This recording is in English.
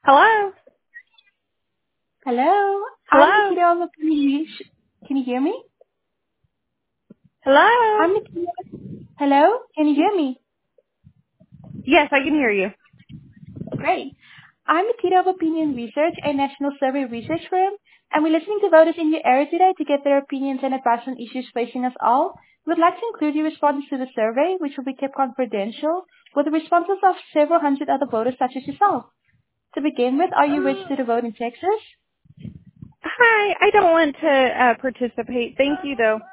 Hello? Hello, I'm Hello? Nikita. Can you hear me? Hello? I'm Nikita. Hello, can you hear me? Yes, I can hear you. Great. I'm Nikita of Opinion Research, a national survey research firm, and we're listening to voters in your area today to get their opinions and advice on issues facing us all. We'd like to include your responses to the survey, which will be kept confidential, with the responses of several hundred other voters such as yourself. To begin with, are you registered to vote in Texas? Hi, I don't want to participate. Thank you, though.